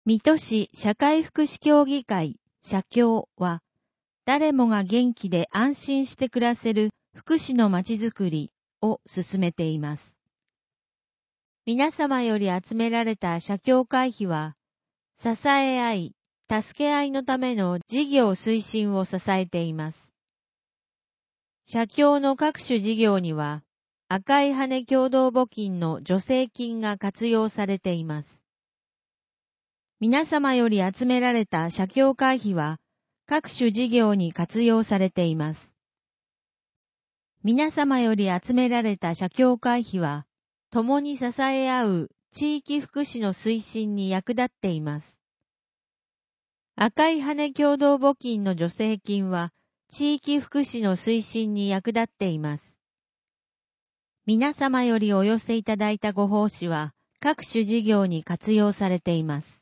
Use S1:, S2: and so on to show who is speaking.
S1: 水戸市社会福祉協議会社協は、誰もが元気で安心して暮らせる福祉のまちづくりを進めています。皆様より集められた社協会費は、支え合い、助け合いのための事業推進を支えています。社協の各種事業には、赤い羽共同募金の助成金が活用されています。皆様より集められた社協会費は、各種事業に活用されています。皆様より集められた社協会費は、共に支え合う地域福祉の推進に役立っています。赤い羽共同募金の助成金は、地域福祉の推進に役立っています。皆様よりお寄せいただいたご奉仕は、各種事業に活用されています。